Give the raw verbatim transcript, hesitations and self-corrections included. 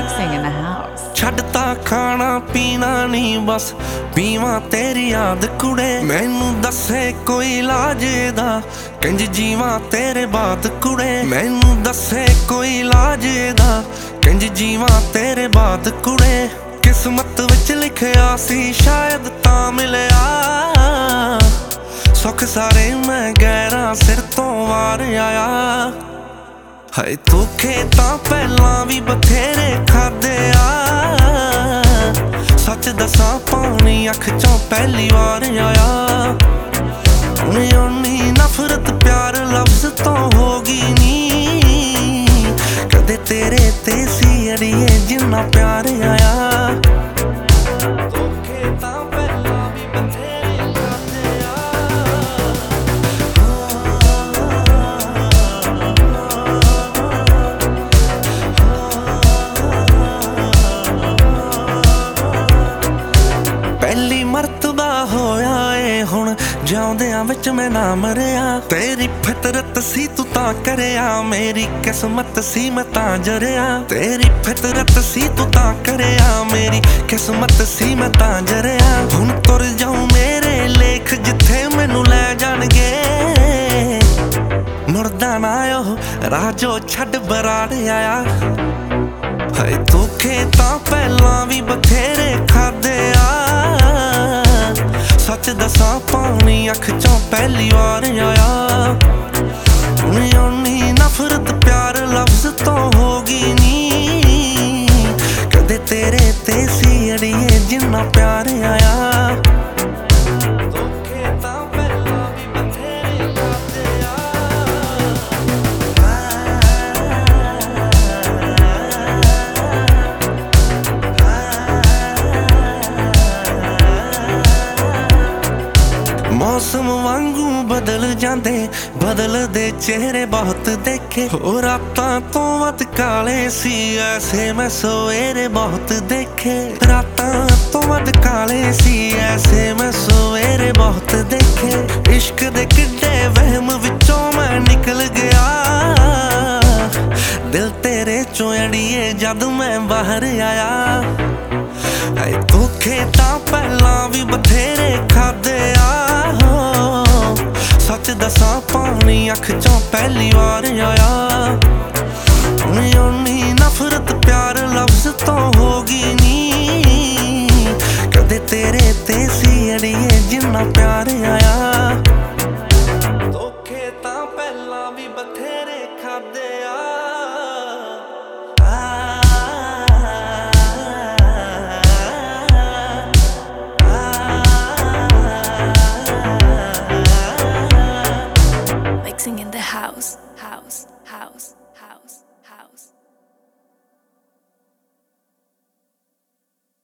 Mixing in the house. ਛੱਡਤਾ ਖਾਣਾ ਪੀਣਾ ਨਹੀਂ ਬਸ ਪੀਵਾਂ ਤੇਰੀ ਯਾਦ ਕੁੜੇ ਮੈਨੂੰ ਦੱਸੇ ਕੋਈ ਇਲਾਜ ਦਾ ਕਿੰਜ ਜੀਵਾਂ ਤੇਰੇ ਬਾਤ ਕੁੜੇ ਮੈਨੂੰ ਦੱਸੇ ਕੋਈ ਇਲਾਜ ਦਾ ਕਿੰਜ ਜੀਵਾਂ ਤੇਰੇ ਬਾਤ ਕੁੜੇ ਕਿਸਮਤ ਵਿੱਚ ਲਿਖਿਆ ਸੀ ਸ਼ਾਇਦ ਤਾਂ ਮਿਲਿਆ ਸੁੱਖ ਸਾਰੇ ਮੈਂ ਗੈਰਾਂ ਸਿਰ ਤੋਂ ਵਾਰ ਆਇਆ ਹਾਏ ਧੋਖੇ ਤਾਂ ਪਹਿਲਾਂ ਵੀ ਬਥੇਰੇ ਖਾਦੇ ਆ ਸੱਚ ਦੱਸਾਂ ਪਾਣੀ ਅੱਖ ਚੋਂ ਪਹਿਲੀ ਵਾਰ ਆਇਆ ਹੁਣ ਓਨੀ ਨਫ਼ਰਤ ਪਿਆਰ ਲਫ਼ਜ਼ ਤੋਂ ਹੋ ਗਈ ਨੀ ਕਦੇ ਤੇਰੇ ਤੇ ਸੀ ਅੜੀਏ ਜਿੰਨਾ ਪਿਆਰ ਆਇਆ ਪਹਿਲੀ ਮਰਤਬਾ ਹੋਇਆ ਏ ਹੁਣ ਜਿਉਂਦਿਆਂ ਵਿੱਚ ਮੈਂ ਨਾ ਮਰਿਆ ਤੇਰੀ ਫਿਤਰਤ ਸੀ ਤੂੰ ਤਾਂ ਕਰਿਆ ਮੇਰੀ ਕਿਸਮਤ ਸੀ ਮੈਂ ਤਾਂ ਜਰਿਆ ਤੇਰੀ ਫਿਤਰਤ ਸੀ ਤੂੰ ਤਾਂ ਕਰਿਆ ਮੇਰੀ ਕਿਸਮਤ ਸੀ ਮੈਂ ਤਾਂ ਜਰਿਆ ਹੁਣ ਤੁਰ ਜਾਊਂ ਮੇਰੇ ਲੇਖ ਜਿੱਥੇ ਮੈਨੂੰ ਲੈ ਜਾਣਗੇ ਮੁੜਦਾ ਨਾ ਉਹ ਰਾਹ ਜੋ ਛੱਡ ਬਰਾੜ ਆਇਆ ਹਾਏ ਧੋਖੇ ਤਾਂ ਪਹਿਲਾਂ ਵੀ ਬਥੇਰੇ ਖਾਦੇ ਆ ਸੱਚ ਦੱਸਾਂ ਪਾਣੀ ਅੱਖ ਚੋਂ ਪਹਿਲੀ ਵਾਰ ਆਇਆ ਹੁਣ ਓਨੀ ਨਫ਼ਰਤ ਪਿਆਰ ਲਫ਼ਜ਼ ਤੋਂ ਹੋ ਗਈ ਨੀ ਕਦੇ ਤੇਰੇ ਤੇ ਸੀ ਅੜੀਏ ਜਿੰਨਾ ਪਿਆਰ ਆਇਆ ਮੌਸਮ ਵਾਂਗੂ ਬਦਲ ਜਾਂਦੇ ਬਦਲਦੇ ਚਿਹਰੇ ਬਹੁਤ ਦੇਖੇ ਹੋ ਰਾਤਾਂ ਤੋਂ ਵੱਧ ਕਾਲੇ ਸੀ ਐਸੇ ਮੈਂ ਸਵੇਰੇ ਬਹੁਤ ਦੇਖੇ ਰਾਤਾਂ ਤੋਂ ਵੱਧ ਕਾਲੇ ਸੀ ਐਸੇ ਮੈਂ ਸਵੇਰੇ ਬਹੁਤ ਦੇਖੇ ਇਸ਼ਕ ਦੇ ਕਿੱਡੇ ਵਹਿਮ ਵਿੱਚੋਂ ਮੈਂ ਨਿਕਲ ਗਿਆ ਦਿਲ ਤੇਰੇ ਚੋਂ ਅੜੀਏ ਜਦ ਮੈਂ ਬਾਹਰ ਆਇਆ ਹਾਏ ਧੋਖੇ ਤਾਂ ਪਹਿਲਾਂ ਵੀ ਬਥੇਰੇ ਖਾਦੇ ਆ ਸੱਚ ਦੱਸਾਂ ਪਾਣੀ ਅੱਖ ਚੋਂ ਪਹਿਲੀ ਵਾਰ ਆਇਆ ਹੁਣ ਓਨੀ ਨਫ਼ਰਤ ਪਿਆਰ ਲਫ਼ਜ਼ ਤੋਂ ਹੋ ਗਈ ਨੀ ਕਦੇ ਤੇਰੇ ਤੇ ਸੀ ਅੜੀਏ ਜਿੰਨਾ ਪਿਆਰ ਆਇਆ ਧੋਖੇ ਤਾਂ ਪਹਿਲਾਂ ਵੀ ਬਥੇਰੇ ਖਾਦੇ ਆ Mixing in the house, house, house, house.